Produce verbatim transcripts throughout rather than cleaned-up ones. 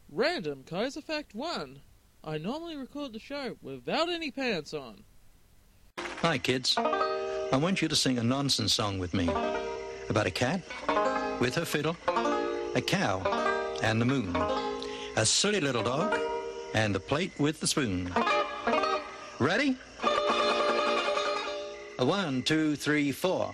Random Kaiser Fact one. I normally record the show without any pants on. Hi, kids. I want you to sing a nonsense song with me about a cat with her fiddle, a cow and the moon, a silly little dog, and the plate with the spoon. Ready? A one, two, three, four.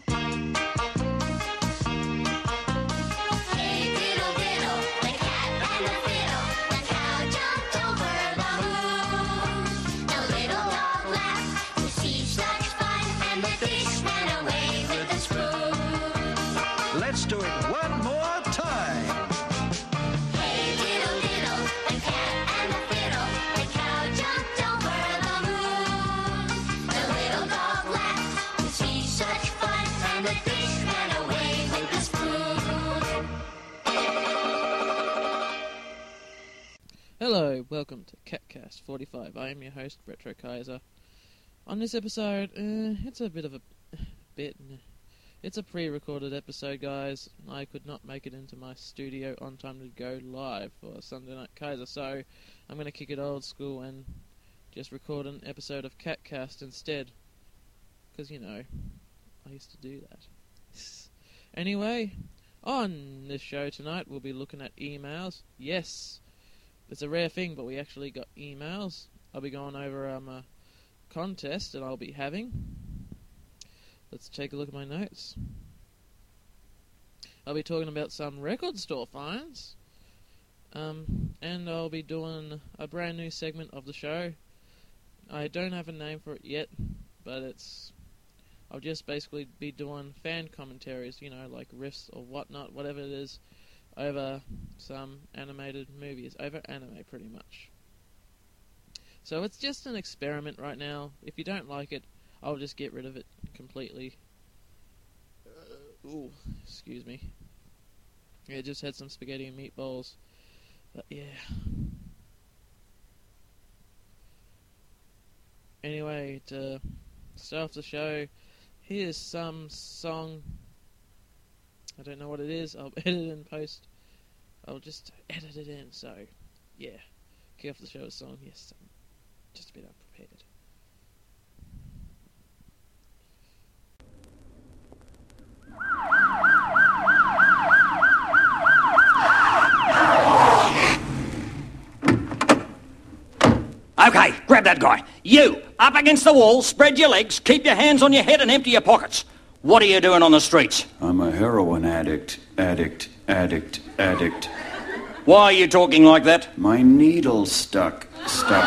Let's do it one more time. Hey diddle diddle, the cat and the fiddle, the cow jumped over the moon. The little dog laughed to see such fun, and the fish ran away with the spoon. Hello, welcome to CatCast forty-five. I am your host, Retro Kaiser. On this episode, uh, it's a bit of a bit... It's a pre-recorded episode, guys. I could not make it into my studio on time to go live for Sunday Night Kaiser, so I'm going to kick it old school and just record an episode of CatCast instead. Because, you know, I used to do that. Anyway, on this show tonight, we'll be looking at emails. Yes, it's a rare thing, but we actually got emails. I'll be going over um, a contest that I'll be having. Let's take a look at my notes. I'll be talking about some record store finds. Um, and I'll be doing a brand new segment of the show. I don't have a name for it yet, but it's... I'll just basically be doing fan commentaries, you know, like riffs or whatnot, whatever it is, over some animated movies, over anime pretty much. So it's just an experiment right now. If you don't like it, I'll just get rid of it completely. Uh, ooh, excuse me. Yeah, just had some spaghetti and meatballs. But yeah. Anyway, to start off the show, here's some song. I don't know what it is. I'll edit it in post. I'll just edit it in, so yeah. Kick off the show with a song. Yes, I'm just a bit unprepared. Okay, grab that guy. You, up against the wall, spread your legs, keep your hands on your head and empty your pockets. What are you doing on the streets? I'm a heroin addict, addict, addict, addict. Why are you talking like that? My needle's stuck, stuck,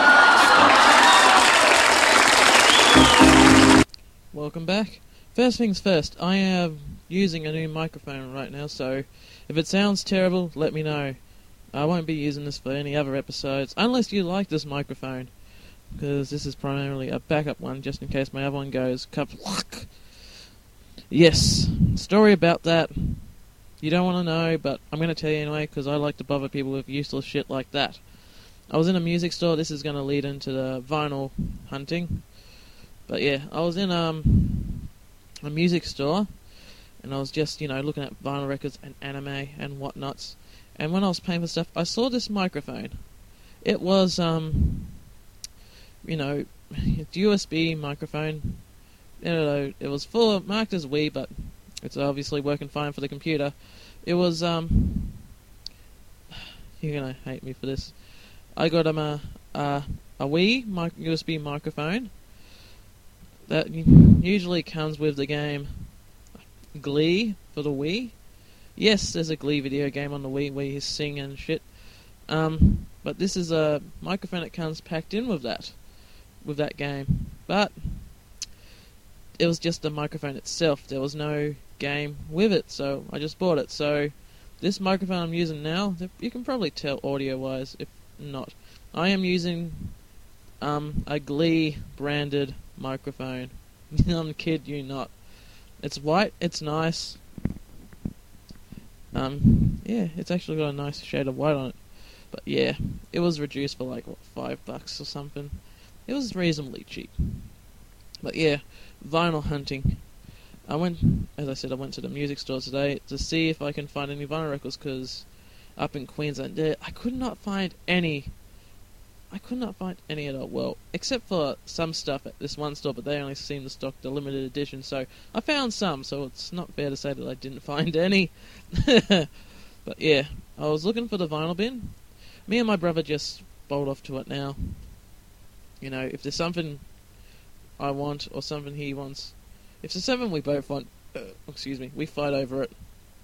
stuck. Welcome back. First things first, I am using a new microphone right now, so if it sounds terrible, let me know. I won't be using this for any other episodes, unless you like this microphone, because this is primarily a backup one, just in case my other one goes kapluck. Yes, story about that. You don't want to know, but I'm going to tell you anyway, because I like to bother people with useless shit like that. I was in a music store. This is going to lead into the vinyl hunting. But yeah, I was in um, a music store, and I was just, you know, looking at vinyl records and anime and whatnots. And when I was paying for stuff, I saw this microphone. It was, um, you know, U S B microphone. You know, it was full of, marked as Wii, but it's obviously working fine for the computer. It was, um, you're gonna hate me for this. I got um, a, a, a Wii mic- U S B microphone that usually comes with the game Glee for the Wii. Yes, there's a Glee video game on the Wii where you sing and shit. Um, but this is a microphone that comes packed in with that, with that game. But it was just the microphone itself. There was no game with it, so I just bought it. So this microphone I'm using now, you can probably tell audio-wise, if not. I am using um, a Glee branded microphone. I'm kid you not. It's white. It's nice. Um, yeah, it's actually got a nice shade of white on it. But yeah, it was reduced for like, what, five bucks or something. It was reasonably cheap. But yeah, vinyl hunting. I went, as I said, I went to the music store today to see if I can find any vinyl records, because up in Queensland. There, I could not find any. I could not find any at all. Well, except for some stuff at this one store, but they only seem to stock the limited edition. So I found some, so it's not fair to say that I didn't find any. But yeah, I was looking for the vinyl bin. Me and my brother just bolt off to it now. You know, if there's something I want or something he wants, if there's something we both want, uh, excuse me, we fight over it.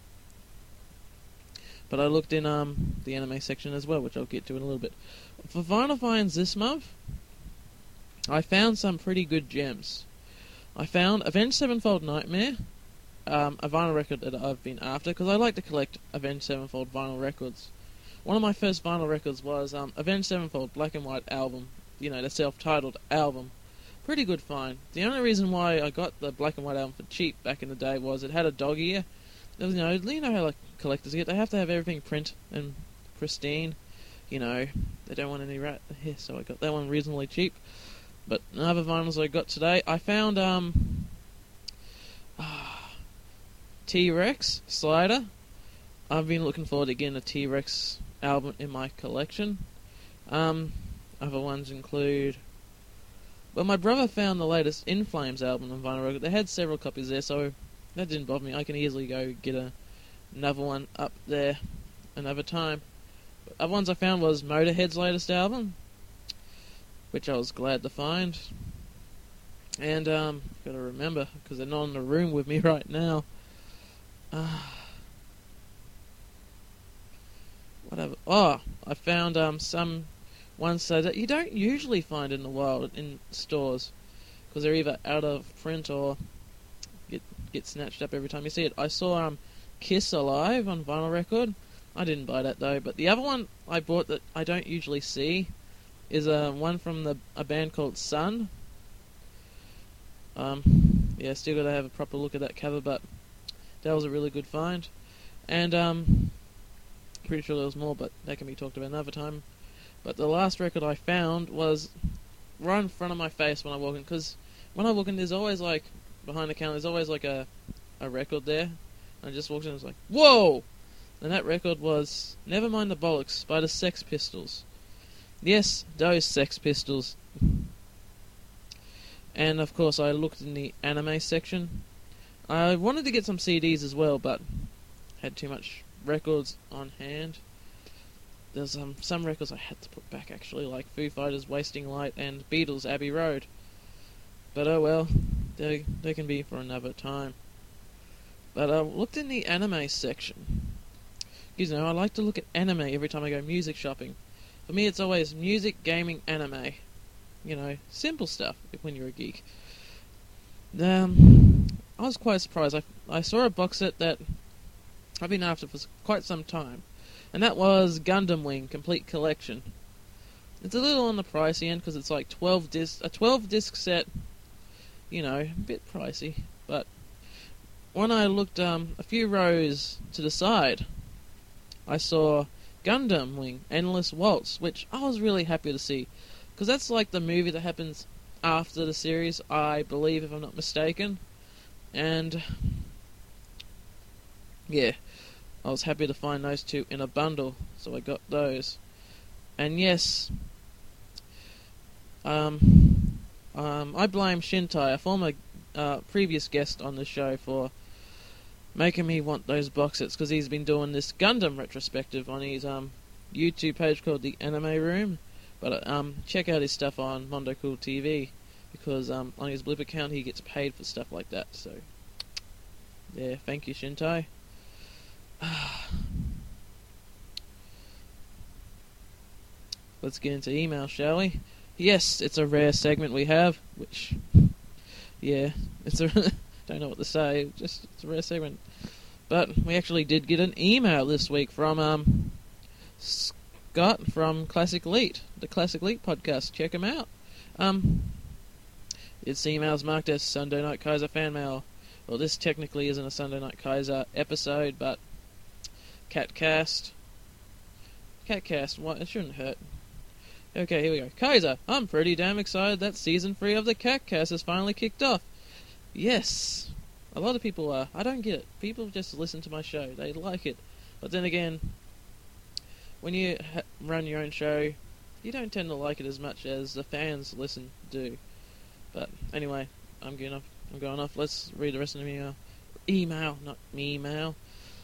But I looked in um the anime section as well, which I'll get to in a little bit. For vinyl finds this month, I found some pretty good gems. I found Avenged Sevenfold Nightmare, um, a vinyl record that I've been after, because I like to collect Avenged Sevenfold vinyl records. One of my first vinyl records was um, Avenged Sevenfold Black and White album, you know, the self-titled album. Pretty good find. The only reason why I got the Black and White album for cheap back in the day was it had a dog ear. You know, you know how like collectors get, they have to have everything print and pristine. You know, they don't want any rat here, so I got that one reasonably cheap. But other vinyls I got today, I found um uh, T-Rex Slider. I've been looking forward to getting a T-Rex album in my collection. Um, other ones include... Well, my brother found the latest In Flames album on vinyl record. They had several copies there, so that didn't bother me. I can easily go get a, another one up there another time. But other ones I found was Motorhead's latest album, which I was glad to find. And, um, gotta remember, because they're not in the room with me right now. Uh, whatever. Oh, I found um some ones so that you don't usually find in the wild in stores, because they're either out of print or get get snatched up every time you see it. I saw um Kiss Alive on vinyl record. I didn't buy that though, but the other one I bought that I don't usually see is uh, one from the a band called Sun. Um, yeah, still got to have a proper look at that cover, but that was a really good find. And um, pretty sure there was more, but that can be talked about another time. But the last record I found was right in front of my face when I walk in, because when I walk in, there's always like behind the counter, there's always like a a record there. And I just walked in and was like, whoa! And that record was Nevermind the Bollocks by the Sex Pistols. Yes, those Sex Pistols. And of course I looked in the anime section. I wanted to get some C Ds as well, but had too much records on hand. There's um, some records I had to put back actually, like Foo Fighters' Wasting Light and Beatles' Abbey Road. But oh well, they, they can be for another time. But I looked in the anime section. You know, I like to look at anime every time I go music shopping. For me, it's always music, gaming, anime. You know, simple stuff when you're a geek. Um, I was quite surprised. I, I saw a box set that I've been after for quite some time. And that was Gundam Wing Complete Collection. It's a little on the pricey end because it's like twelve disc, a twelve disc set. You know, a bit pricey. But when I looked um, a few rows to the side, I saw Gundam Wing Endless Waltz, which I was really happy to see. Because that's like the movie that happens after the series, I believe, if I'm not mistaken. And yeah, I was happy to find those two in a bundle, so I got those. And yes, um, um, I blame Shintai, a former uh, previous guest on the show, for making me want those box sets, because he's been doing this Gundam retrospective on his um, YouTube page called The Anime Room. But um, check out his stuff on Mondo Cool T V, because um, on his Blip account he gets paid for stuff like that. So, yeah, thank you, Shintai. Let's get into email, shall we? Yes, it's a rare segment we have, which, yeah, it's a don't know what to say. Just it's a rare segment, but we actually did get an email this week from um Scott from Classic Elite, the Classic Elite podcast. Check him out. Um, its email's marked as Sunday Night Kaiser fan mail. Well, this technically isn't a Sunday Night Kaiser episode, but Catcast. Catcast, what? It shouldn't hurt. Okay, here we go. Kaiser, I'm pretty damn excited that season three of the Catcast has finally kicked off. Yes. A lot of people are. I don't get it. People just listen to my show. They like it. But then again, when you ha- run your own show, you don't tend to like it as much as the fans listen do. But anyway, I'm going off. I'm going off. Let's read the rest of the email. Email, not me email.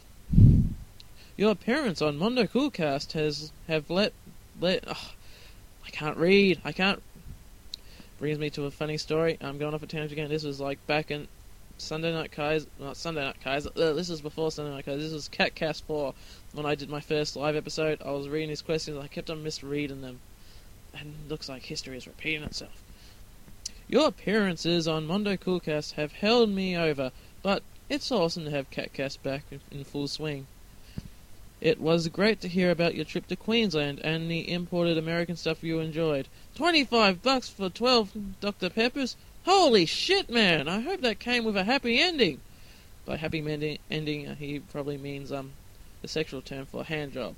Your appearance on Mondo Coolcast has have let let. Oh, I can't read. I can't. Brings me to a funny story. I'm going off a tangent again. This was like back in Sunday Night Kaiser. Not Sunday Night Kaiser. Uh, this was before Sunday Night Kaiser. This was CatCast four when I did my first live episode. I was reading his questions. I kept on misreading them, and it looks like history is repeating itself. Your appearances on Mondo Coolcast have held me over, but it's awesome to have CatCast back in, in full swing. It was great to hear about your trip to Queensland and the imported American stuff you enjoyed. Twenty-five bucks for twelve Doctor Peppers? Holy shit, man! I hope that came with a happy ending. By happy ending, ending, uh, he probably means um the sexual term for hand job.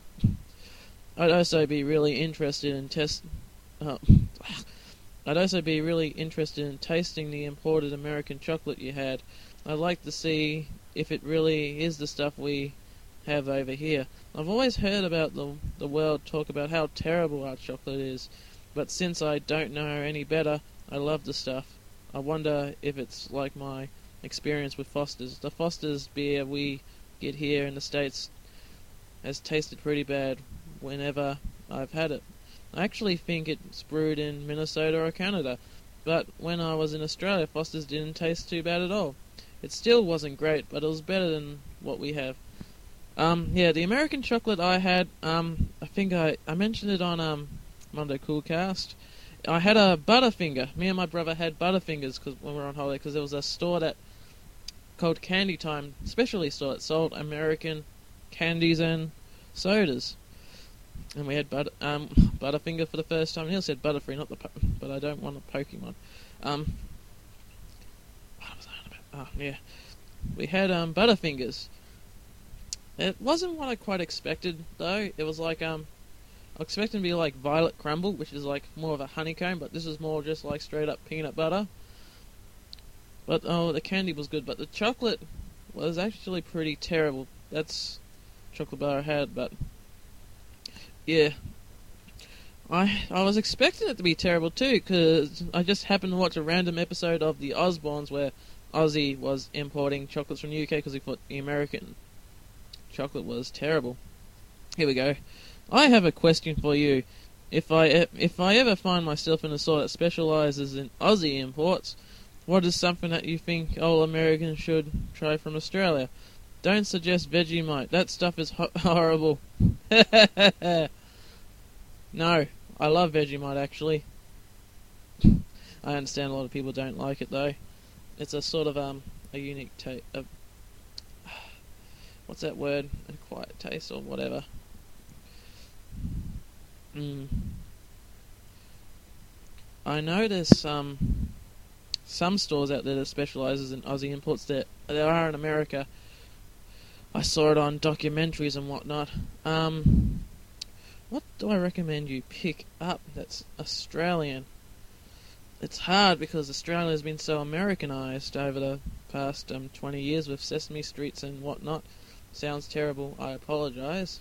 I'd also be really interested in test. Uh, I'd also be really interested in tasting the imported American chocolate you had. I'd like to see if it really is the stuff we have over here. I've always heard about the the world talk about how terrible our chocolate is, but since I don't know any better, I love the stuff. I wonder if it's like my experience with Foster's. The Foster's beer we get here in the States has tasted pretty bad whenever I've had it. I actually think it's brewed in Minnesota or Canada, but when I was in Australia, Foster's didn't taste too bad at all. It still wasn't great, but it was better than what we have. Um, yeah, the American chocolate I had, um, I think I, I mentioned it on, um, Mondo Coolcast. I had a Butterfinger. Me and my brother had Butterfingers cause, when we were on holiday, because there was a store that, called Candy Time, specialty store that sold American candies and sodas. And we had butter, um, Butterfinger for the first time. Neil said Butterfree, not the, po- but I don't want a Pokemon. Um, what was I on about? Oh, yeah. We had, um, Butterfingers. It wasn't what I quite expected, though. It was like, um, I was expecting to be like Violet Crumble, which is like more of a honeycomb, but this is more just like straight up peanut butter. But, oh, the candy was good, but the chocolate was actually pretty terrible. That's chocolate bar I had, but, yeah. I I was expecting it to be terrible, too, because I just happened to watch a random episode of The Osbournes where Ozzy was importing chocolates from the U K because he thought the American chocolate was terrible. Here we go. I have a question for you. If I if I ever find myself in a store that specialises in Aussie imports, what is something that you think all Americans should try from Australia? Don't suggest Vegemite. That stuff is ho- horrible. No, I love Vegemite actually. I understand a lot of people don't like it though. It's a sort of um a unique taste. What's that word? A quiet taste or whatever. Mm. I notice um, some stores out there that specialises in Aussie imports. There, there are in America. I saw it on documentaries and whatnot. Um, what do I recommend you pick up that's Australian? It's hard because Australia has been so Americanised over the past um, twenty years with Sesame Streets and whatnot. Sounds terrible, I apologise.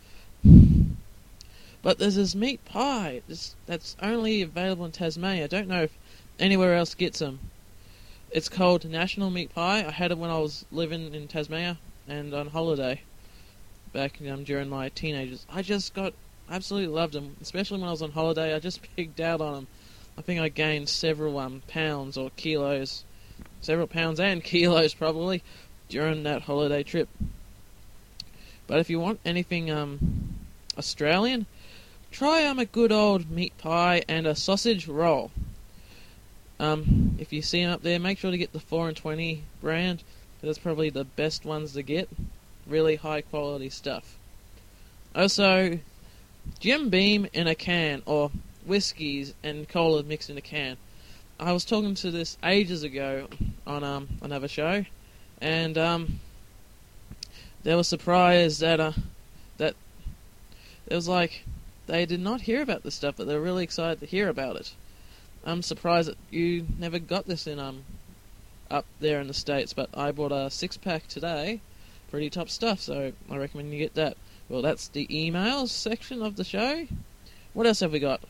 But there's this meat pie this, that's only available in Tasmania. I don't know if anywhere else gets them. It's called National Meat Pie. I had it when I was living in Tasmania and on holiday back um, during my teenagers. I just got absolutely loved them, especially when I was on holiday. I just pigged out on them. I think I gained several um, pounds or kilos, several pounds and kilos probably, during that holiday trip. But if you want anything um, Australian, try um, a good old meat pie and a sausage roll. Um, if you see them up there, make sure to get the four and twenty brand. That's probably the best ones to get. Really high quality stuff. Also, Jim Beam in a can, or whiskies and cola mixed in a can. I was talking to this ages ago on um, another show, and um, they were surprised that uh, that it was like they did not hear about this stuff, but they were really excited to hear about it. I'm surprised that you never got this in um up there in the States, but I bought a six pack today. Pretty top stuff, so I recommend you get that. well, that's the emails section of the show. What else have we got?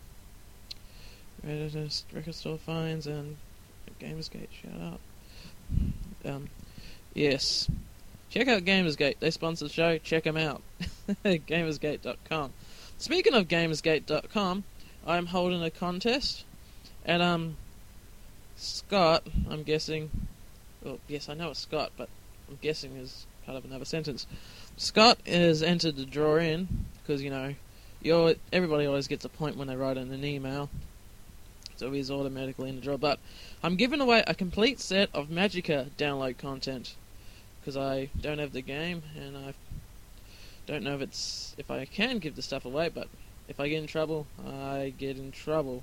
Reddit, record store finds, and Gamersgate. Shout out. Um, yes. Check out Gamersgate. They sponsor the show. Check them out. Gamersgate dot com. Speaking of Gamersgate dot com, I'm holding a contest, and um, Scott, I'm guessing. Well, yes, I know it's Scott, but I'm guessing is part of another sentence. Scott is entered the draw in because you know, you're everybody always gets a point when they write in an email, so he's automatically in the draw. But I'm giving away a complete set of Magicka download content because I don't have the game and I don't know if it's if I can give the stuff away. But if I get in trouble, I get in trouble.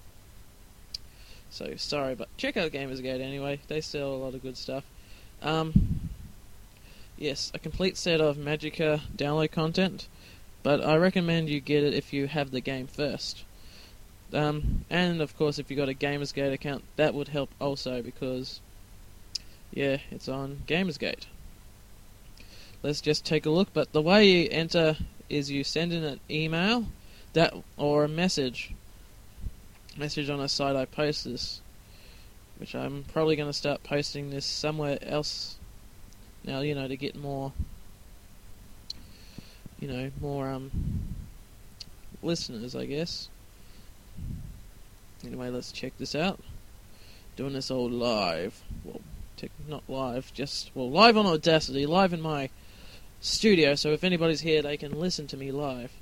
So sorry, but check out Gamersgate anyway. They sell a lot of good stuff. Um, yes, a complete set of Magicka download content, but I recommend you get it if you have the game first. Um, and of course, if you got a Gamersgate account, that would help also because, yeah, it's on Gamersgate. Let's just take a look. But the way you enter is you send in an email, that or a message. Message on a site I post this, which I'm probably going to start posting this somewhere else now, you know, to get more, you know, more um listeners, I guess. Anyway, let's check this out. Doing this all live. Well, tech, not live, just, well, live on Audacity, live in my studio, so if anybody's here, they can listen to me live.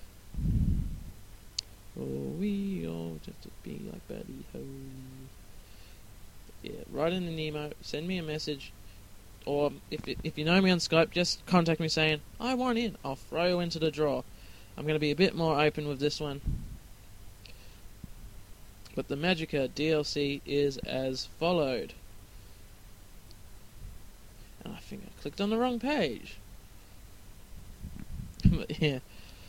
Oh, we all just to be like Buddy Ho. Yeah, write in an email, send me a message, or if if you know me on Skype, just contact me saying, I want in, I'll throw you into the draw. I'm going to be a bit more open with this one. But the Magicka D L C is as followed. And I think I clicked on the wrong page. But yeah.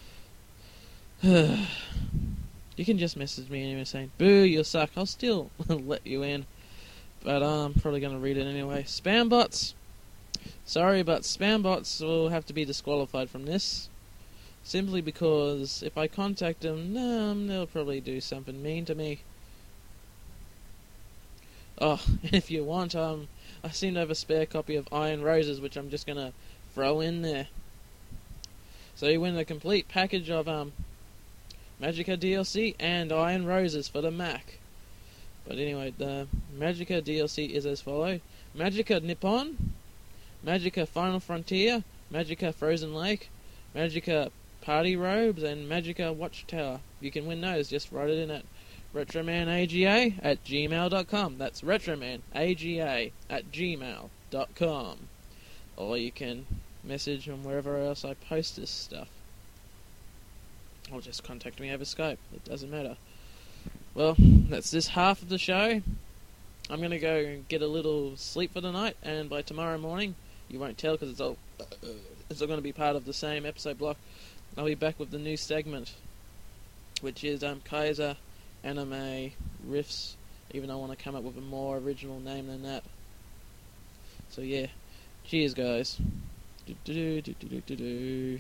You can just message me anyway saying, boo, you suck. I'll still let you in. But uh, I'm probably going to read it anyway. Spam bots. Sorry, but spam bots will have to be disqualified from this. Simply because if I contact them, um, they'll probably do something mean to me. Oh, and if you want, um, I seem to have a spare copy of Iron Roses, which I'm just going to throw in there. So you win a complete package of um, Magicka D L C and Iron Roses for the Mac. But anyway, the Magicka D L C is as follows. Magicka Nippon, Magicka Final Frontier, Magicka Frozen Lake, Magicka Party Robes, and Magicka Watchtower. You can win those, just write it in at retromanaga at gmail dot com. That's retromanaga at gmail dot com. Or you can message on wherever else I post this stuff. Or just contact me over Skype. It doesn't matter. Well, that's this half of the show. I'm going to go and get a little sleep for the night, and by tomorrow morning, you won't tell because it's all, it's all going to be part of the same episode block. I'll be back with the new segment, which is um, Kaiser Anime Riffs, even though I want to come up with a more original name than that. So yeah, cheers guys. Do, do, do, do, do, do, do.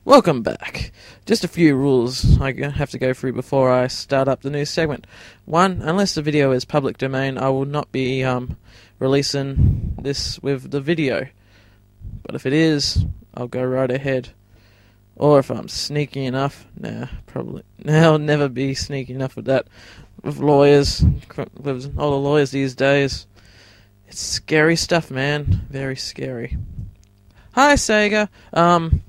Welcome back. Just a few rules I have to go through before I start up the new segment. One, unless the video is public domain, I will not be um, releasing this with the video. But if it is, I'll go right ahead. Or if I'm sneaky enough, nah, probably. Nah, I'll never be sneaky enough with that. With lawyers, with all the lawyers these days, it's scary stuff, man. Very scary. Hi, Sega. Um...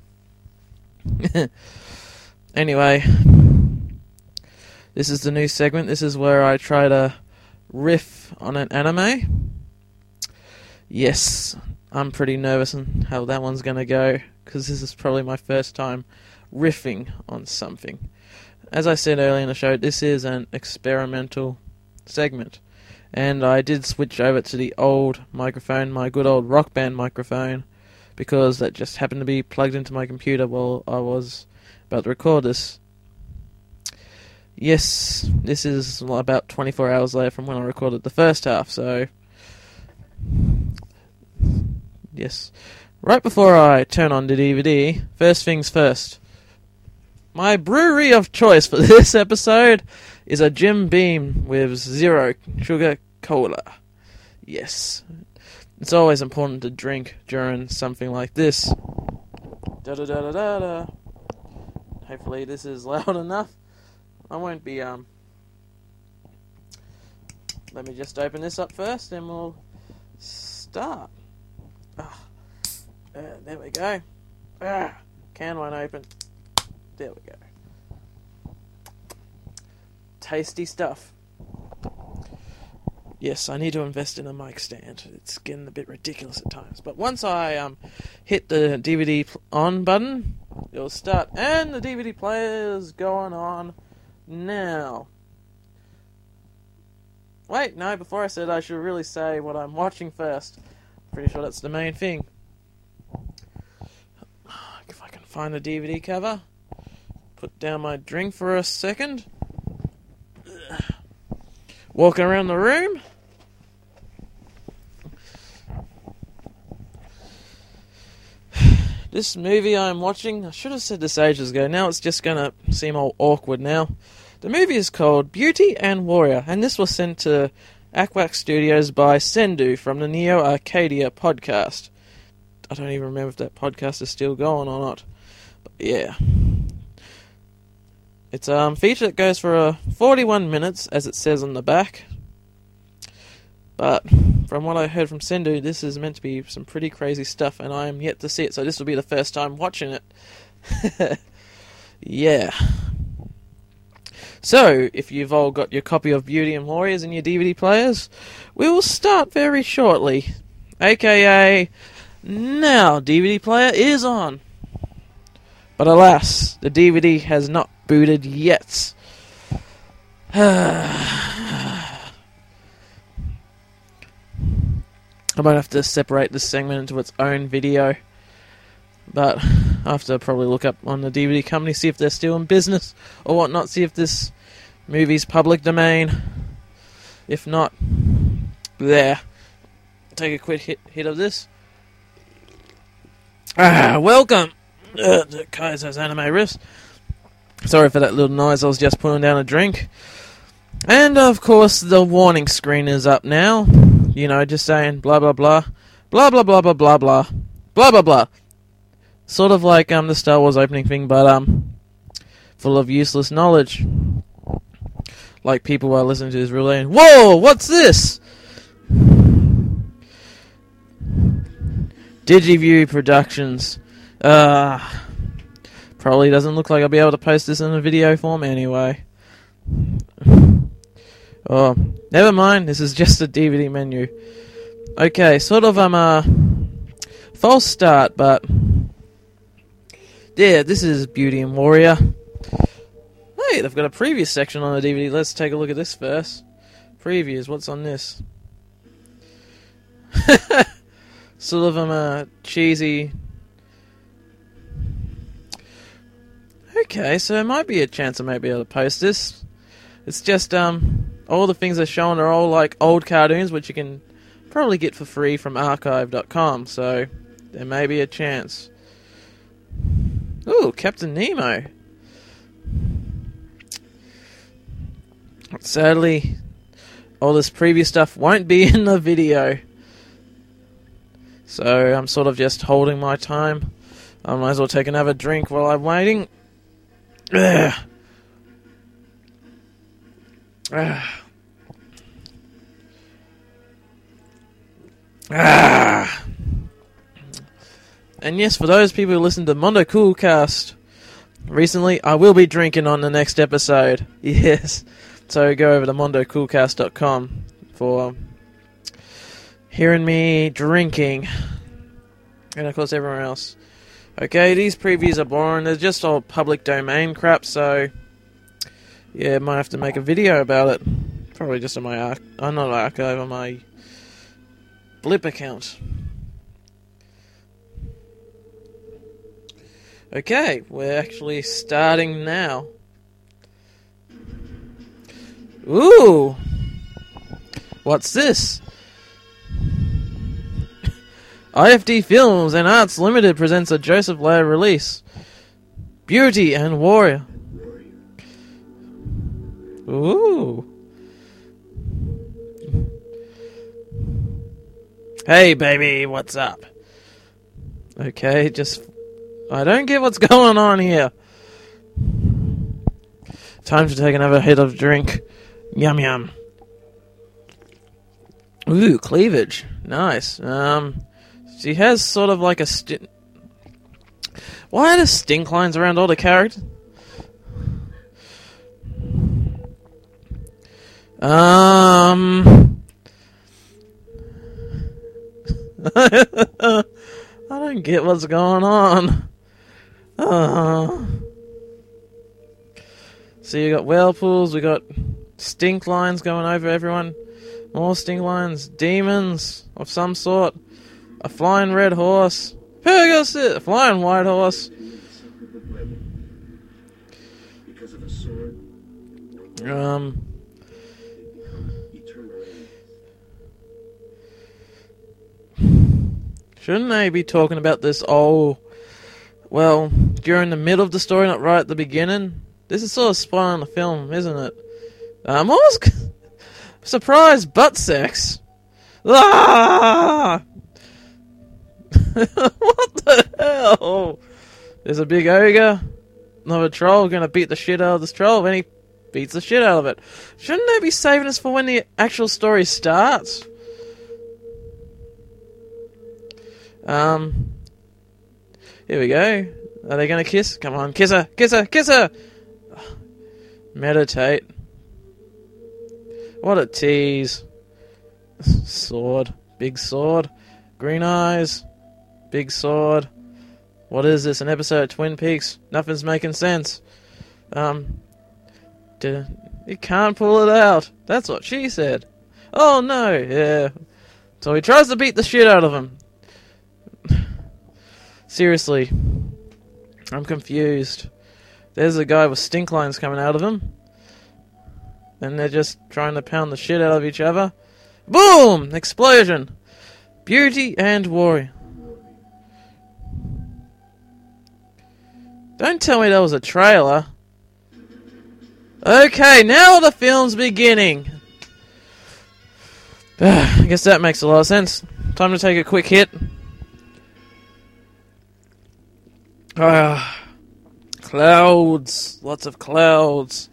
Anyway, this is the new segment. This is where I try to riff on an anime. Yes, I'm pretty nervous on how that one's going to go, because this is probably my first time riffing on something. As I said earlier in the show, this is an experimental segment, and I did switch over to the old microphone, my good old Rock Band microphone, because that just happened to be plugged into my computer while I was about to record this. Yes, this is about twenty-four hours later from when I recorded the first half, so... Yes. Right before I turn on the D V D, first things first. My brewery of choice for this episode is a Jim Beam with zero sugar cola. Yes. It's always important to drink during something like this. Da da da da da da. Hopefully this is loud enough. I won't be, um... Let me just open this up first and we'll start. Ah, uh, there we go. Ah, can won't open. There we go. Tasty stuff. Yes, I need to invest in a mic stand. It's getting a bit ridiculous at times. But once I um hit the D V D on button, it'll start. And the D V D player's going on now. Wait, no, before I said I should really say what I'm watching first. Pretty sure that's the main thing. If I can find the D V D cover. Put down my drink for a second. Walking around the room. This movie I'm watching, I should have said this ages ago, now it's just going to seem all awkward now. The movie is called Beauty and Warrior, and this was sent to Aquac Studios by Sendu from the Neo Arcadia podcast. I don't even remember if that podcast is still going or not. But yeah. It's a um, feature that goes for uh, forty-one minutes, as it says on the back. But from what I heard from Sendu, this is meant to be some pretty crazy stuff, and I am yet to see it, so this will be the first time watching it. Yeah. So, if you've all got your copy of Beauty and Warriors in your D V D players, we will start very shortly. A K A, now D V D player is on. But alas, the D V D has not booted yet. I might have to separate this segment into its own video. But I have to probably look up on the D V D company, see if they're still in business or whatnot, see if this movie's public domain. If not, there. Take a quick hit, hit of this. Ah, welcome uh, to Kaiser's Anime Riffs. Sorry for that little noise, I was just putting down a drink. And of course, the warning screen is up now. You know, just saying blah blah blah. Blah blah blah blah blah blah. Blah blah blah. Sort of like um the Star Wars opening thing, but um full of useless knowledge. Like people are listening to this relay and, whoa, what's this? Digiview Productions. Uh, probably doesn't look like I'll be able to post this in a video form anyway. Oh, never mind, this is just a D V D menu. Okay, sort of um a false start, but yeah, this is Beauty and Warrior. Hey, they've got a preview section on the D V D. Let's take a look at this first. Previews, what's on this? Sort of um, a cheesy... Okay, so there might be a chance I might be able to post this. It's just, um, all the things they're showing are all like old cartoons, which you can probably get for free from archive dot com, so there may be a chance. Ooh, Captain Nemo. Sadly, all this previous stuff won't be in the video. So I'm sort of just holding my time. I might as well take another drink while I'm waiting. Ugh. Ugh. Ah. And yes, for those people who listen to Mondo Coolcast recently, I will be drinking on the next episode. Yes. So go over to mondo coolcast dot com for um, hearing me drinking. And of course everyone else. Okay, these previews are boring. They're just all public domain crap, so yeah, might have to make a video about it. Probably just on my arch- oh, not archive, on my Blip account. Okay, we're actually starting now. Ooh! What's this? I F D Films and Arts Limited presents a Joseph Laird release. Beauty and Warrior. Ooh. Hey baby, what's up? Okay, just... I don't get what's going on here. Time to take another hit of drink. Yum yum. Ooh, cleavage. Nice. Um, she has sort of like a st- Why are there stink lines around all the characters? Um... I don't get what's going on. Uh, so you got whirlpools, we got stink lines going over everyone, more stink lines, demons of some sort, a flying red horse, Pegasus, a flying white horse. Um. Shouldn't they be talking about this all, well, during the middle of the story, not right at the beginning? This is sort of spoiling the film, isn't it? I'm almost surprised butt sex. Ah! What the hell? There's a big ogre, another troll, gonna beat the shit out of this troll, and he beats the shit out of it. Shouldn't they be saving us for when the actual story starts? Um, here we go. Are they gonna kiss? Come on, kiss her, kiss her, kiss her! Meditate. What a tease. Sword. Big sword. Green eyes. Big sword. What is this, an episode of Twin Peaks? Nothing's making sense. Um, d- you can't pull it out. That's what she said. Oh no, yeah. So he tries to beat the shit out of him. Seriously, I'm confused. There's a guy with stink lines coming out of him, and they're just trying to pound the shit out of each other. Boom! Explosion! Beauty and Warrior. Don't tell me that was a trailer. Okay, now the film's beginning. I guess that makes a lot of sense. Time to take a quick hit. Ah, clouds, lots of clouds.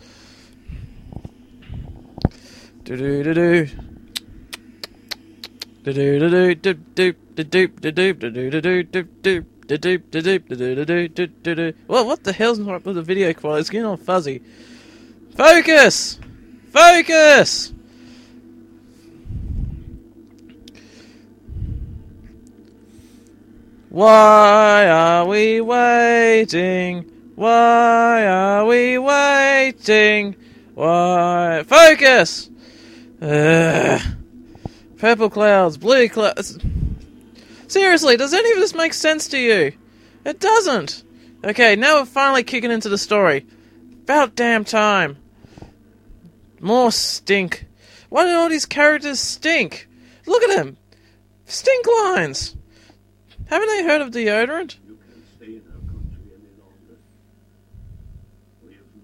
Do do do do. Do do do do do do do do do do do do do do. Well, what the hell's not up with the video quality? It's getting all fuzzy. Focus! Focus! Why are we waiting? Why are we waiting? Why? Focus! Ugh. Purple clouds, blue clouds. Seriously, does any of this make sense to you? It doesn't. Okay, now we're finally kicking into the story. About damn time. More stink. Why do all these characters stink? Look at them. Stink lines. Haven't they heard of deodorant?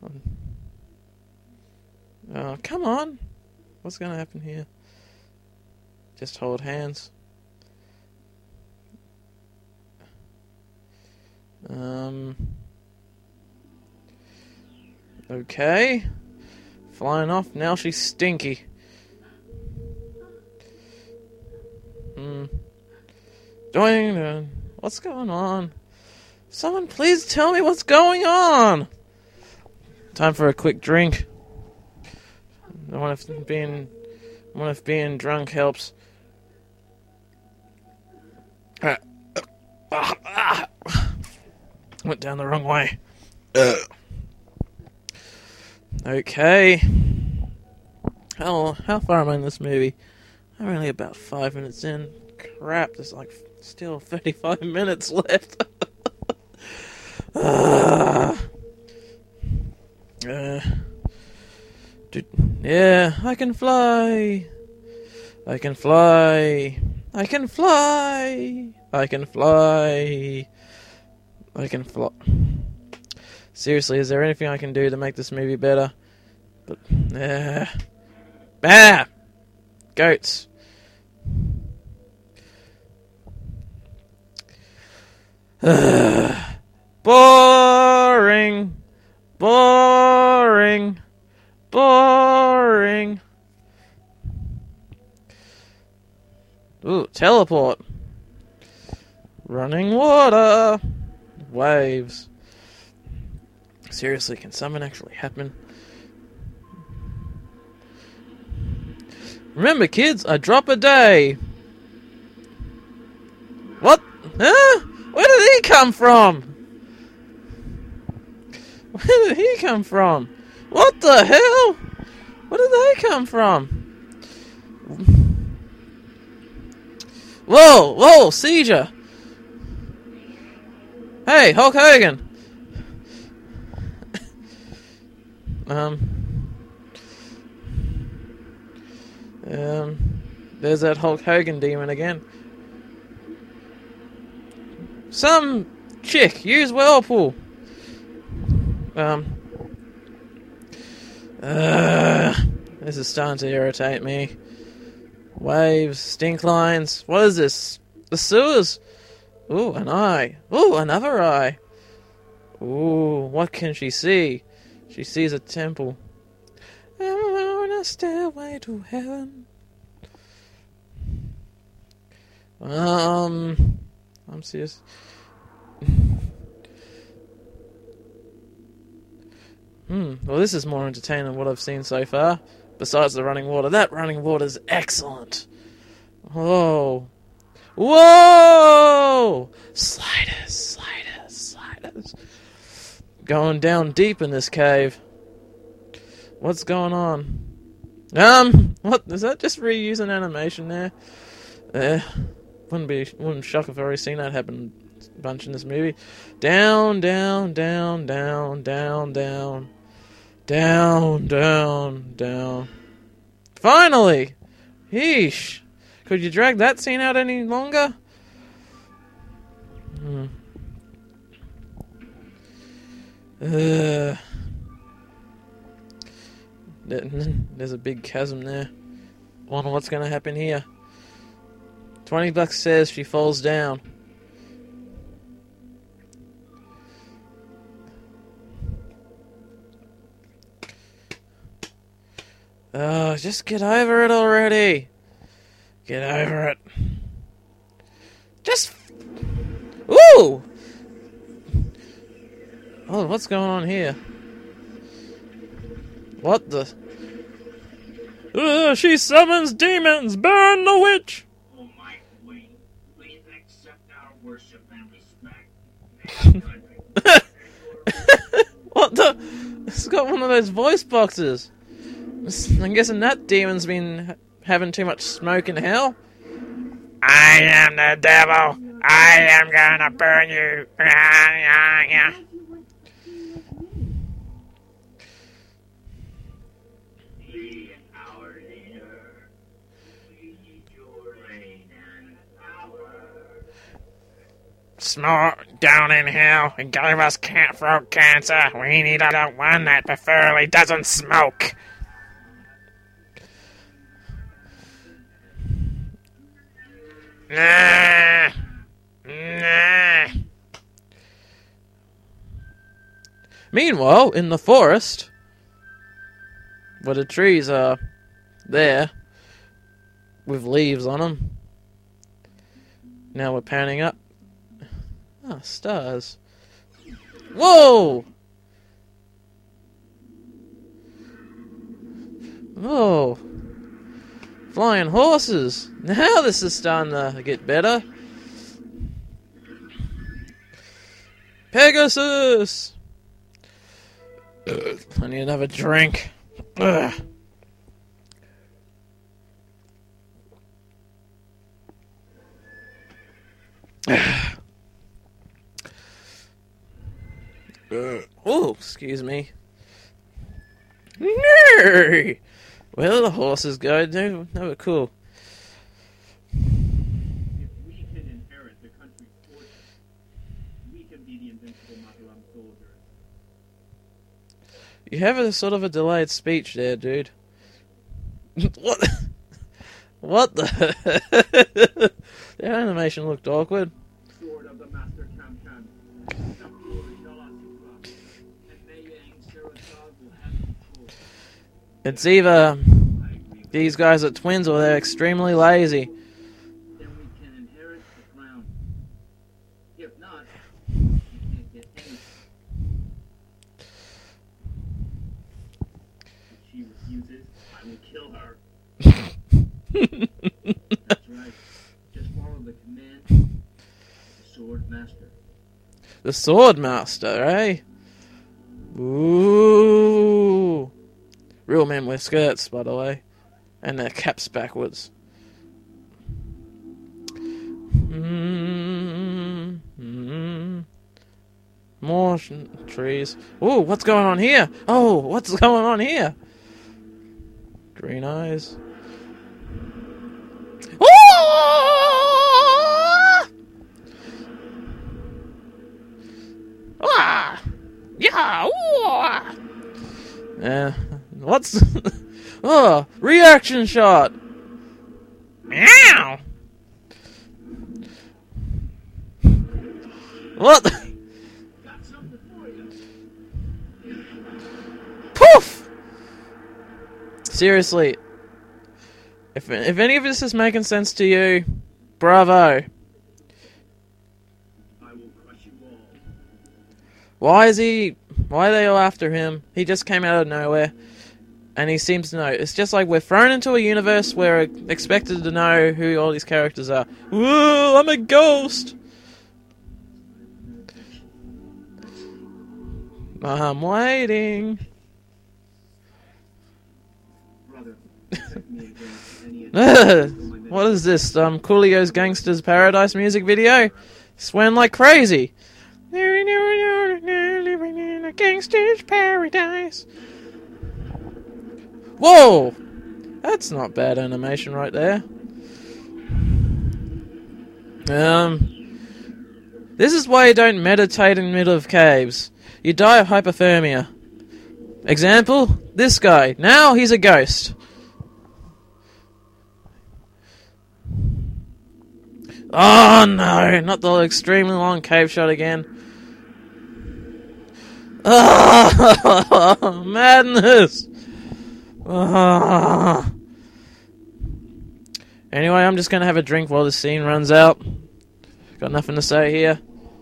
Oh, come on. What's going to happen here? Just hold hands. Um. Okay. Flying off. Now she's stinky. Hmm. Doing. What's going on? Someone please tell me what's going on. Time for a quick drink. I wonder if being, I wonder if being drunk helps. Ah, ah, ah. Went down the wrong way. Uh. Okay. How how far am I in this movie? I'm only about five minutes in. Crap, there's like still thirty-five minutes left. uh, uh, dude, yeah, I can fly. I can fly. I can fly. I can fly. I can fly. Seriously, is there anything I can do to make this movie better? But, yeah. Ah! Goats. Boring. Boring. Boring. Ooh, teleport. Running water. Waves. Seriously, can something actually happen? Remember, kids, a drop a day. What? Huh? Where did he come from? Where did he come from? What the hell? Where did they come from? Whoa, whoa, seizure. Hey, Hulk Hogan. um, um, there's that Hulk Hogan demon again. Some chick, use Whirlpool. Um, uh, this is starting to irritate me. Waves, stink lines. What is this? The sewers. Ooh, an eye. Ooh, another eye. Ooh, what can she see? She sees a temple. I'm on a stairway to heaven. Um, I'm serious. Hmm, well, this is more entertaining than what I've seen so far. Besides the running water. That running water is excellent. Whoa. Whoa! Sliders, sliders, sliders. Going down deep in this cave. What's going on? Um, what? Is that just reusing animation there? Eh, wouldn't be, wouldn't shock if I've already seen that happen a bunch in this movie. Down, down, down, down, down, down. Down, down, down. Finally! Yeesh. Could you drag that scene out any longer? Hmm. Uh, there's a big chasm there. Wonder what's going to happen here. Twenty bucks says she falls down. Oh, just get over it already. Get over it. Just... Ooh! Oh, what's going on here? What the... Uh, she summons demons! Burn the witch! Oh, my queen, please accept our worship and respect. What the... It's got one of those voice boxes. I'm guessing that demon's been having too much smoke in hell. I am the devil. I am gonna burn you. Be our leader. We need your reign and power. smoke down in hell and gave us cat throat cancer. We need a one that preferably doesn't smoke. Nah. Nah. Meanwhile, in the forest, where the trees are there, with leaves on them. Now we're panning up. Ah, stars. Whoa! Whoa! Flying horses! Now this is starting to get better. Pegasus! Ugh, I need another drink. Ugh. Oh, excuse me. No! Well, the horses go. They, they were cool. If we can inherit the country's forces, we can be the invincible Mataram soldiers. You have a sort of a delayed speech there, dude. What? What the? The animation looked awkward. Sword of the Master Kamkan. It's either these guys are twins or they're extremely lazy. Then we can inherit the crown. If not, we can't get anything. If she refuses, I will kill her. That's right. Just follow the command of the Sword Master. The Sword Master, eh? Ooh. Real men wear skirts, by the way. And their caps backwards. Mm-hmm. More sh- trees. Ooh, what's going on here? Oh, what's going on here? Green eyes. Ooh! Ah! Yeah! Ooh! Yeah. What's... oh, reaction shot! Meow! What? Poof! Seriously. If, if any of this is making sense to you, bravo. I will crush you all. Why is he... Why are they all after him? He just came out of nowhere. And he seems to know. It's just like we're thrown into a universe where we're expected to know who all these characters are. Whoa, I'm a ghost! I'm waiting. Brother, protect me against any attack. What is this? Um, Coolio's Gangsters Paradise music video? Swearing like crazy. Living in a gangster's paradise. Whoa! That's not bad animation right there. Um, this is why you don't meditate in the middle of caves. You die of hypothermia. Example, this guy. Now he's a ghost. Oh no, not the extremely long cave shot again. Oh, madness! Oh. Anyway, I'm just gonna have a drink while the scene runs out. Got nothing to say here.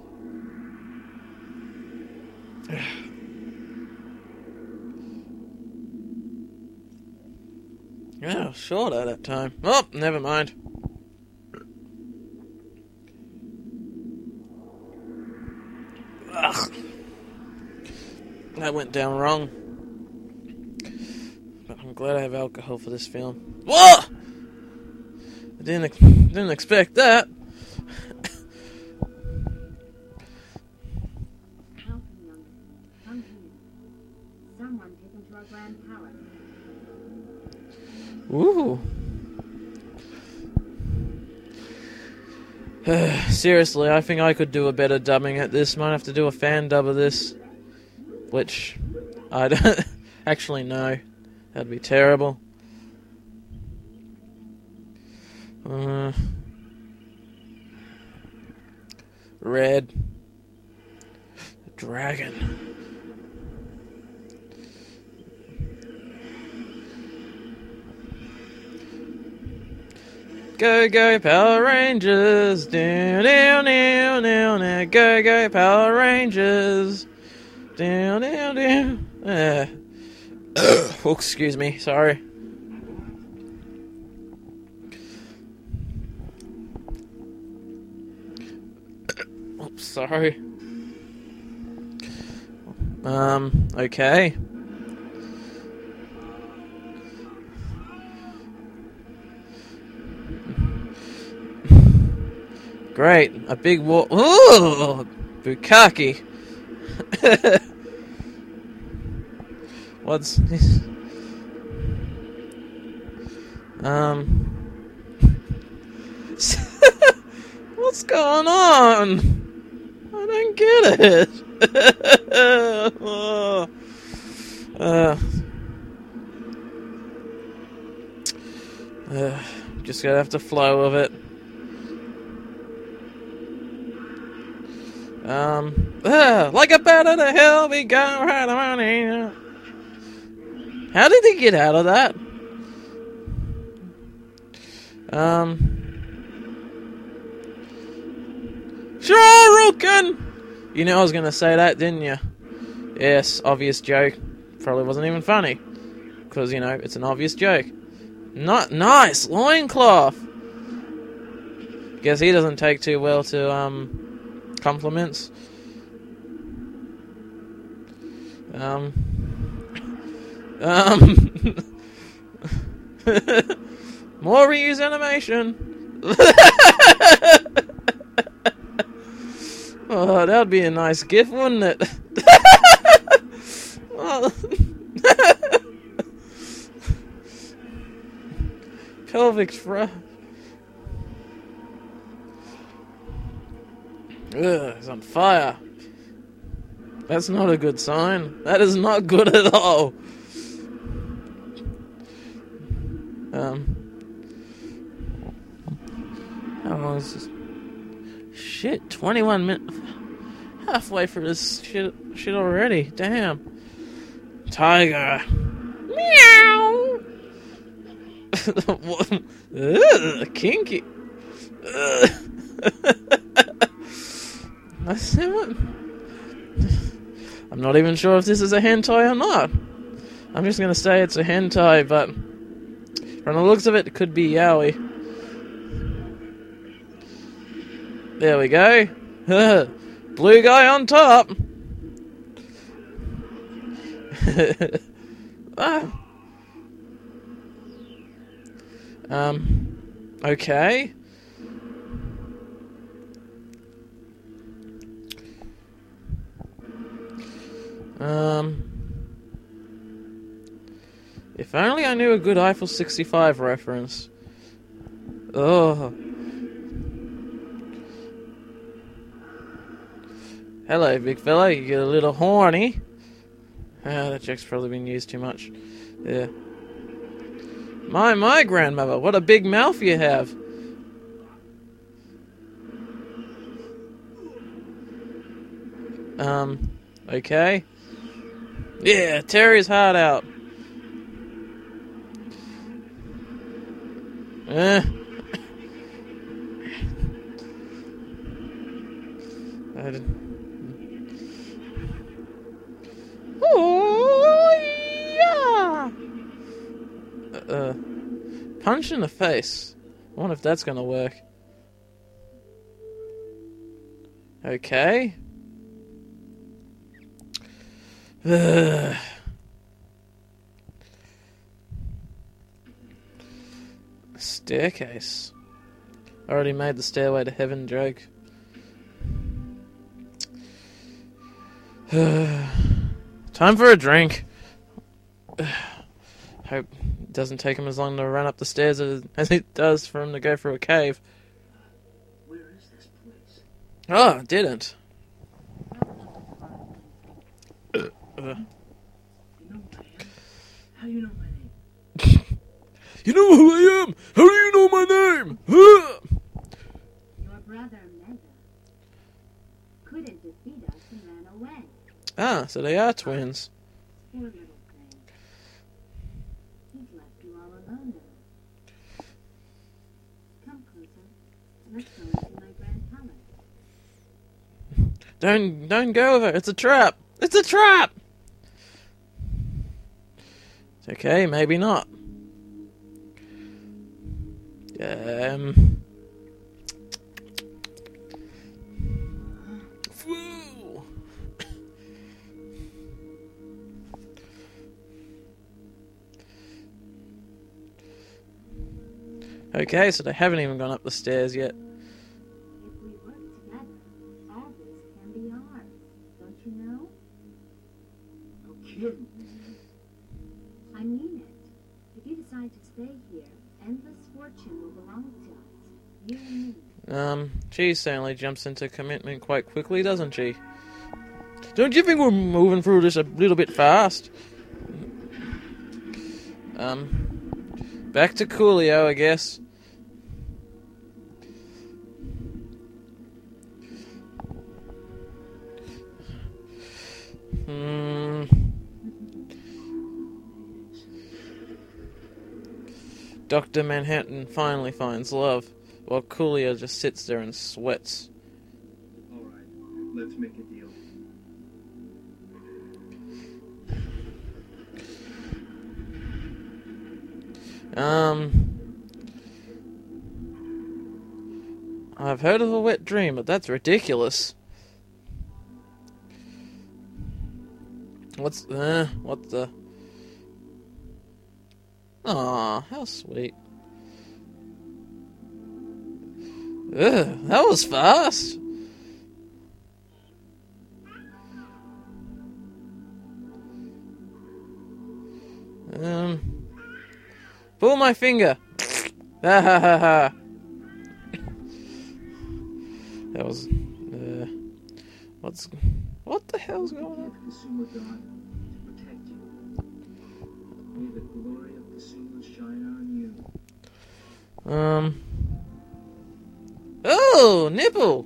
Oh, shorter that time. Oh, never mind. Ugh. That went down wrong. But I'm glad I have alcohol for this film. Whoa! I didn't didn't expect that. Welcome, young. Come here. Someone take him to our grand palace. Ooh. Seriously, I think I could do a better dubbing at this. Might have to do a fan dub of this. Which, I don't actually know. That'd be terrible. Uh, red. Dragon. Go, go, Power Rangers! Down, down, down, down, down. Go, go, Power Rangers! Down, down, down. Uh. Oh, excuse me, sorry. Oops, sorry. Um, okay. Great, a big wall. Ooh, Bukkake. What's this? Um. What's going on? I don't get it. Oh. uh. Uh, just gonna have to flow with it. Um, uh, like a bat out of hell, we go right around here. How did he get out of that? Um, Shoryuken! You knew I was going to say that, didn't you? Yes, obvious joke. Probably wasn't even funny. Because, you know, it's an obvious joke. Not nice, loincloth! Guess he doesn't take too well to, um... compliments. Um. Um. More reuse animation. Oh, that would be a nice GIF, wouldn't it? Oh. Pelvic fry. Ugh, he's on fire. That's not a good sign. That is not good at all. Um. How long is this? Shit, twenty-one minutes. Halfway through this shit, shit already. Damn. Tiger. Meow. Ugh, kinky. Ugh. I'm not even sure if this is a hentai or not. I'm just going to say it's a hentai, but from the looks of it, it could be yaoi. There we go. Blue guy on top. Ah. Um. Okay. Um, if only I knew a good Eiffel sixty-five reference. Oh. Hello, big fella. You get a little horny. Ah, that joke's probably been used too much. Yeah. My, my grandmother, what a big mouth you have. Um, okay. Yeah, tear his heart out. Eh. I did. Oh, yeah! Uh, uh, punch in the face. I wonder if that's gonna work. Okay. Ugh. Staircase. Already made the stairway to heaven joke. Time for a drink. Hope it doesn't take him as long to run up the stairs as, as it does for him to go through a cave. Where is this Oh, I didn't. Uh, You know who I am? How do you know my name? you know who I am? How do you know my name? Huh? Your brother Mega couldn't defeat us and ran away. Ah, so they are twins. Poor little thing. He's left you all alone now. Come closer. Let's go into my grand palace. Don't, don't go over. It's a trap. It's a trap. It's okay, maybe not. Um. Whoa. Okay, so they haven't even gone up the stairs yet. If we work together, all this can be ours. Don't you know? No kidding. I mean it. If you decide to stay here, endless fortune will belong to us. You and me. Um, she certainly jumps into commitment quite quickly, doesn't she? Don't you think we're moving through this a little bit fast? Um, back to Coolio, I guess. Hmm. Doctor Manhattan finally finds love, while Coolio just sits there and sweats. All right, let's make a deal. Um, I've heard of a wet dream, but that's ridiculous. What's, uh, what the... Aw, how sweet. Ugh, that was fast. Um, pull my finger. Ha ha ha ha. That was, uh, what's, what the hell's going on? Kasuma God to protect you. May the glory of Kasuma shine on you. Um. Oh, nipple.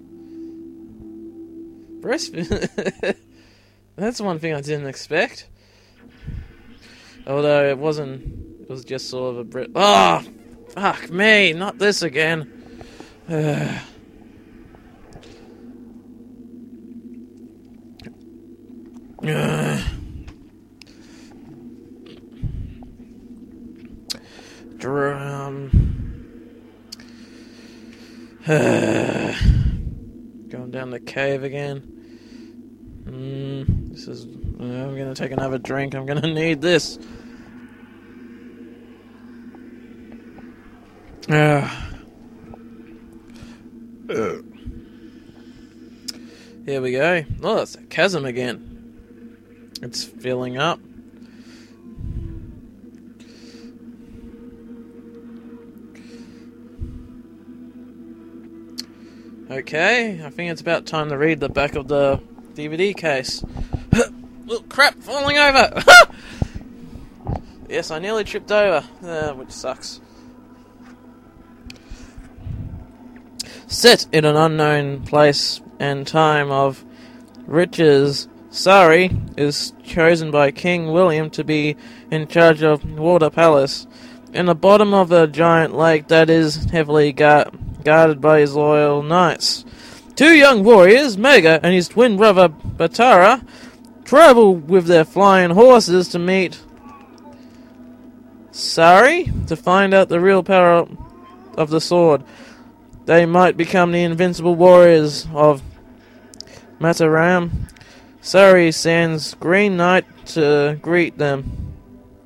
Breast. That's one thing I didn't expect. Although it wasn't. It was just sort of a breast. Oh, fuck me! Not this again. Uh. Uh. Drum. Going down the cave again. Mm, this is. Uh, I'm gonna take another drink. I'm gonna need this. Uh. Uh. Here we go. Oh, it's a chasm again. It's filling up. Okay, I think it's about time to read the back of the D V D case. Oh, crap, falling over! Yes, I nearly tripped over, uh, which sucks. Set in an unknown place and time of riches, Sari is chosen by King William to be in charge of Water Palace, in the bottom of a giant lake that is heavily guard- guarded by his loyal knights. Two young warriors, Mega and his twin brother Batara, travel with their flying horses to meet Sari to find out the real power of the sword. They might become the invincible warriors of Mataram. Sari sends Green Knight to greet them.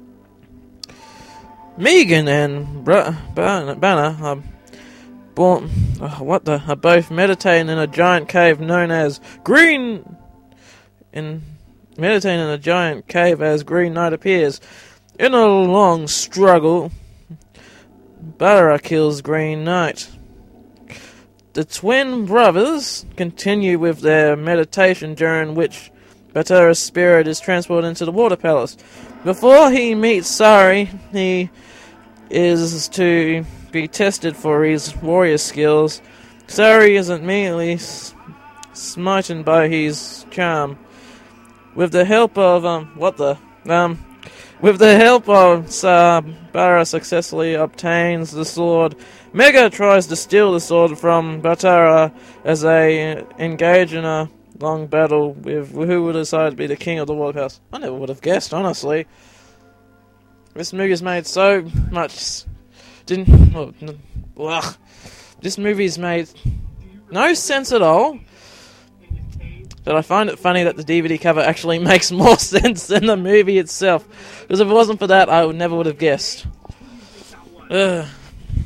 Megan and Bra- Ban- Banner are born. Oh, what the? Are both meditating in a giant cave known as Green. In meditating in a giant cave as Green Knight appears. In a long struggle, Banner kills Green Knight. The twin brothers continue with their meditation, during which Batara's spirit is transported into the water palace. Before he meets Sari, he is to be tested for his warrior skills. Sari is immediately s- smitten by his charm. With the help of, um, what the, um, with the help of Sabara successfully obtains the sword. Mega tries to steal the sword from Batara as they engage in a long battle with who would decide to be the king of the Water Palace. I never would have guessed, honestly. This movie's made so much... Didn't... Oh, n- ugh. This movie's made no sense at all. But I find it funny that the D V D cover actually makes more sense than the movie itself. Because if it wasn't for that, I would never would have guessed. Ugh. So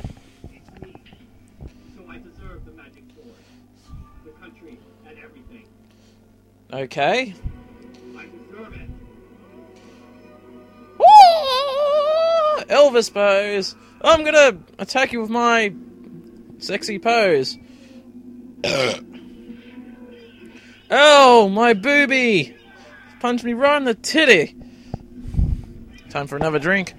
I deserve the magic sword, the country, and everything. Okay. I deserve it. Woo! Elvis pose. I'm gonna attack you with my sexy pose. Oh, my booby! Punched me right in the titty. Time for another drink.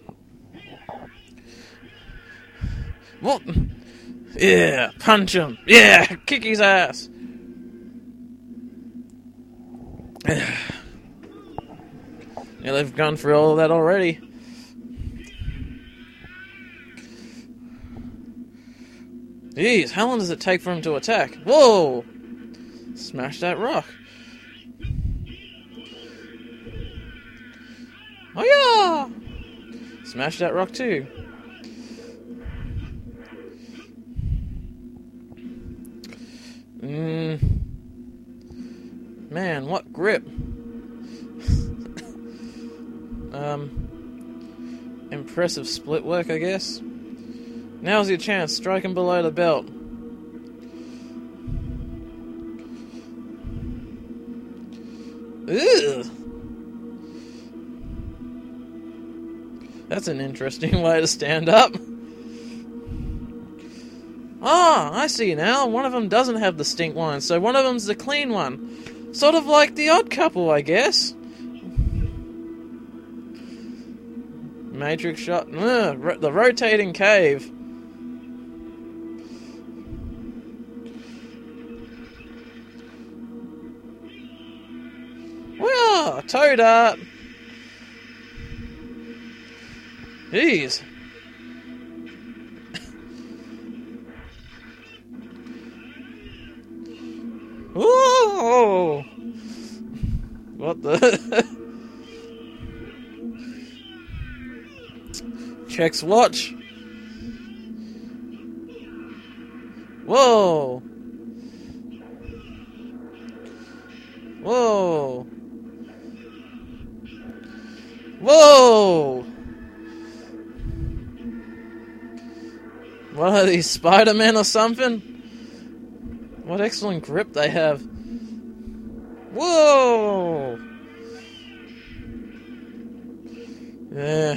What? Yeah, punch him. Yeah, kick his ass. Yeah, they've gone through all of that already. Jeez, how long does it take for him to attack? Whoa! Smash that rock. Oh yeah! Smash that rock too. Mmm. Man, what grip. um. Impressive split work, I guess. Now's your chance. Strike him below the belt. Ugh. That's an interesting way to stand up. Ah, I see now. One of them doesn't have the stink one, so one of them's the clean one. Sort of like the Odd Couple, I guess. Matrix shot. Ugh, ro- the rotating cave. Well, toe dart. Jeez. Whoa! What the? Checks watch. Whoa! Whoa! Whoa! What are these, Spider-Man or something? What excellent grip they have. Whoa! Yeah.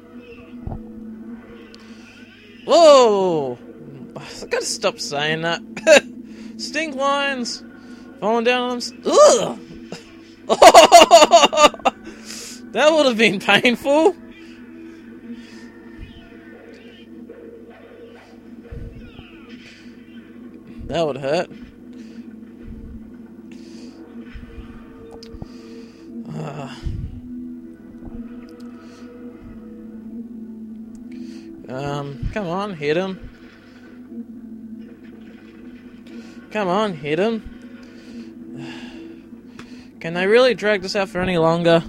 Whoa! I gotta stop saying that. Stink lines! Falling down on them. Ugh! That would have been painful. That would hurt. Uh. Um, come on, hit him. Come on, hit him. Can they really drag this out for any longer?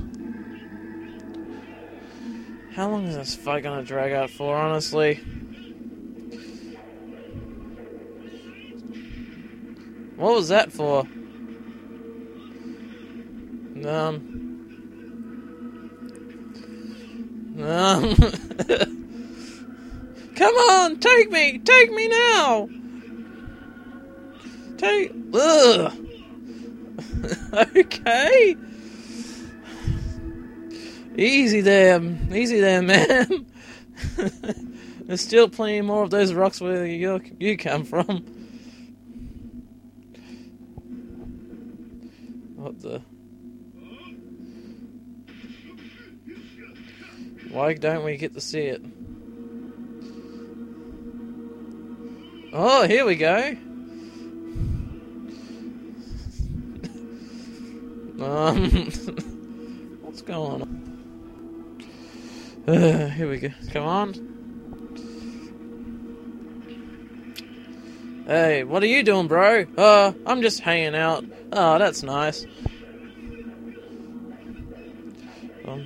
How long is this fight gonna drag out for, honestly? What was that for? Um. Um. Come on, take me, take me now. Take. Ugh. Okay. Easy there, easy there, man. There's still plenty more of those rocks where you you come from. What the? Why don't we get to see it? Oh, here we go. Um, what's going on? Uh, here we go. Come on. Hey, what are you doing, bro? Uh, I'm just hanging out. Oh, that's nice. Um.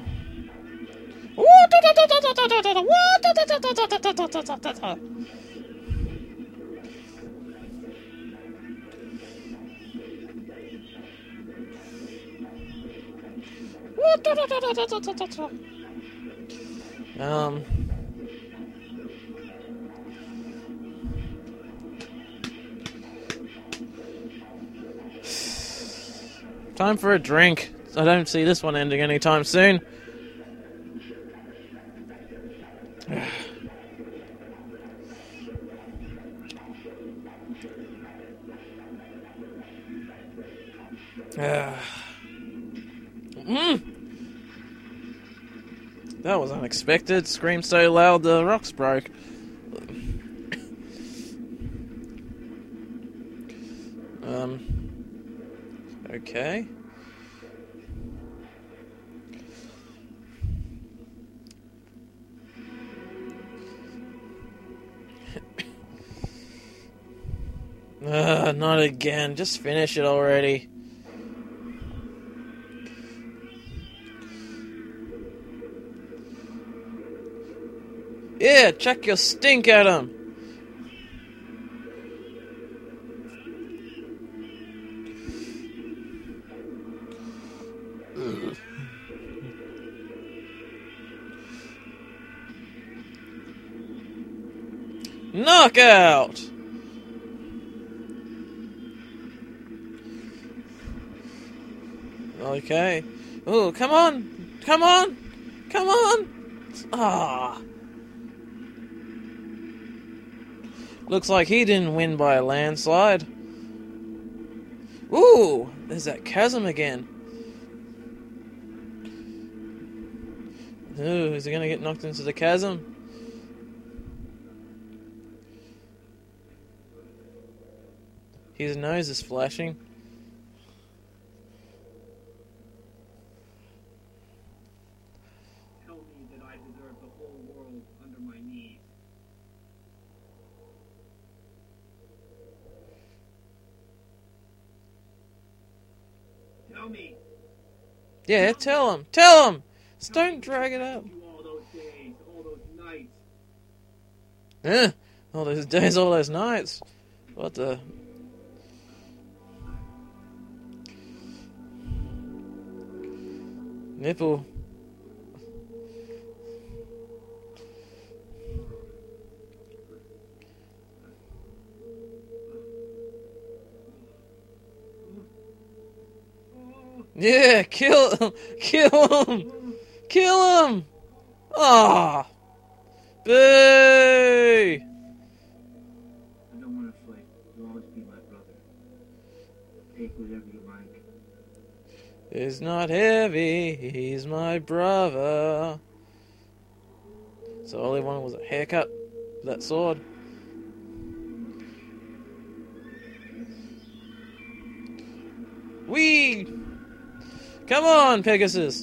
Um. Time for a drink. I don't see this one ending anytime soon. mm. That was unexpected. Screamed so loud the rocks broke. Um. Okay. Uh, not again. Just finish it already. Yeah, check your stink at him. Knockout! Okay. Oh, come on! Come on! Come on! Ah. Looks like he didn't win by a landslide. Ooh! There's that chasm again. Ooh, is he gonna get knocked into the chasm? His nose is flashing. Tell me that I deserve the whole world under my knees. Tell me. Yeah, tell him. Tell him. Just don't drag it up. You all those days, all those nights. Eh, all those days, all those nights. What the? Nipple. Yeah, kill him! Kill him! Kill him! Ah! Boo! I don't want to fight. You'll always be my brother. Take whatever you like. He's not heavy, he's my brother. So all he wanted was a haircut for that sword. Whee! Come on, Pegasus!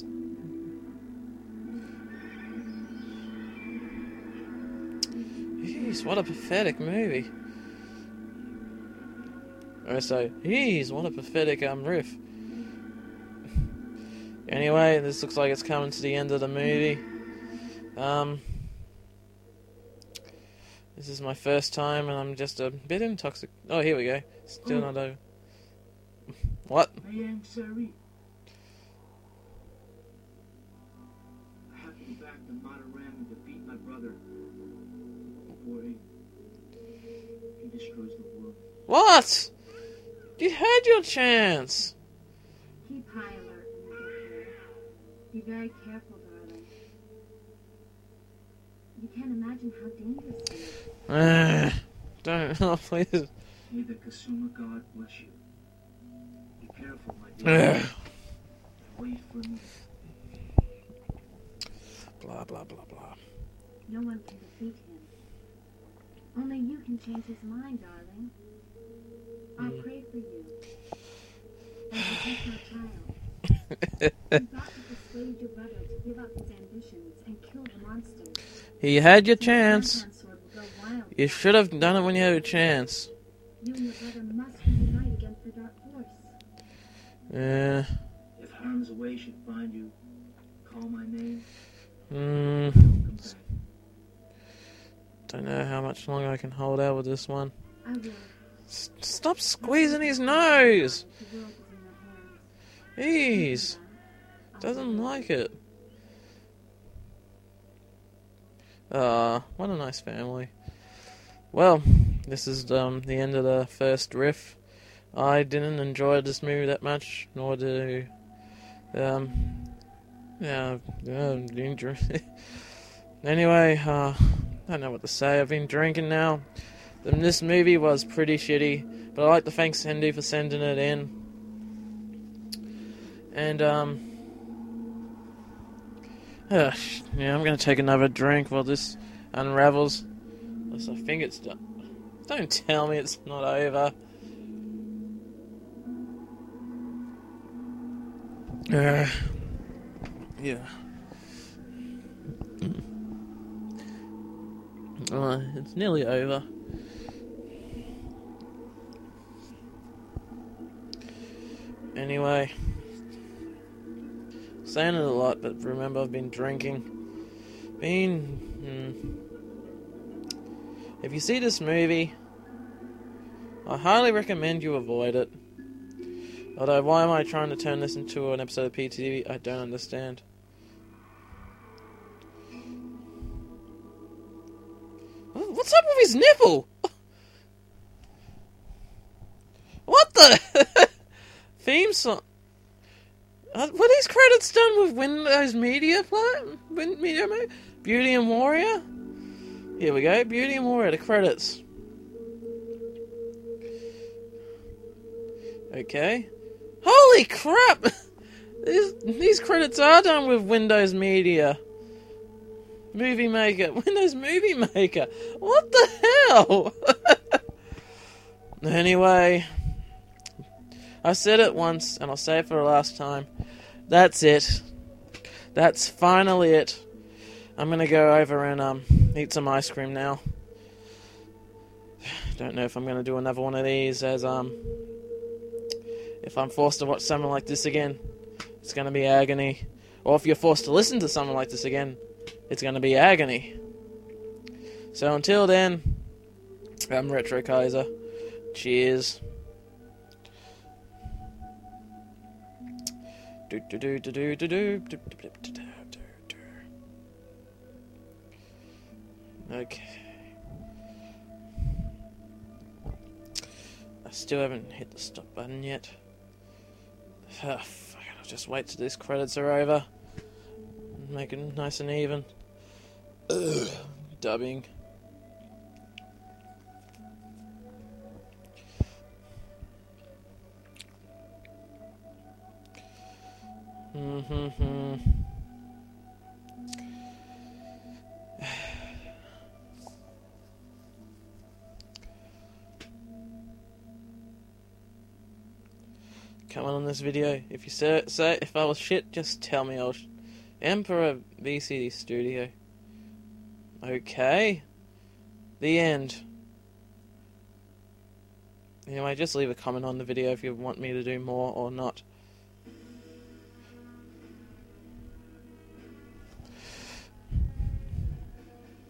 Jeez, what a pathetic movie. Oh, so, jeez, what a pathetic um, riff. Anyway, this looks like it's coming to the end of the movie. Um, this is my first time, and I'm just a bit intoxic. Oh, here we go. Still not over. What? I am sorry. I have to go back to Mataram and defeat my brother before he, he destroys the world. What? You had your chance. Keep high alert when you get here. Be very careful, darling. You can't imagine how dangerous it is. Uh, don't. Oh, please. May the Kasuma God bless you. Be careful, my Ugh. Wait for me. Blah, blah, blah, blah. No one can defeat him. Only you can change his mind, darling. I'll Mm. pray for you. And protect my child. You've got to persuade your brother to give up his ambitions and kill the monsters. He had your So the chance. Content Sword will go wild. You should have done it when you had a chance. You and your brother must reunite against the Dark Force. Yeah. If harm's way should find you, call my name. Mm, Come back. don't know how much longer I can hold out with this one. I will. S- stop squeezing his nose! The world is in your hands. Jeez. Doesn't like it. Ah, what a nice family. Well, this is um, the end of the first riff. I didn't enjoy this movie that much, nor do... Um, yeah, yeah, enjoy- Anyway, uh, I don't know what to say. I've been drinking now. And this movie was pretty shitty, but I'd like to thank Cindy for sending it in. And, um... Uh, yeah, I'm gonna take another drink while this unravels. Unless I think it's done. Don't tell me it's not over. Uh, yeah. Uh, it's nearly over. Anyway. Saying it a lot, but remember I've been drinking. Been... Hmm. If you see this movie, I highly recommend you avoid it. Although, why am I trying to turn this into an episode of P T V? I don't understand. What's up with his nipple? What the... Theme song... Uh, were these credits done with Windows Media Play? Win- Media Mo- Beauty and Warrior? Here we go, Beauty and Warrior, the credits. Okay. Holy crap! These, these credits are done with Windows Media. Movie Maker. Windows Movie Maker. What the hell? Anyway... I said it once, and I'll say it for the last time. That's it. That's finally it. I'm gonna go over and um eat some ice cream now. Don't know if I'm gonna do another one of these, as um if I'm forced to watch something like this again, it's gonna be agony. Or if you're forced to listen to something like this again, it's gonna be agony. So until then, I'm Retro Kaiser. Cheers. Do do do do do do do do do do do. Okay. I still haven't hit the stop button yet. Oh, fuck it, I'll just wait till these credits are over. Make it nice and even. Ugh. Dubbing. Mm-hmm. Comment on this video. If you say, say if I was shit, just tell me. I'll sh- Emperor V C D Studio. Okay. The end. Anyway, just leave a comment on the video if you want me to do more or not.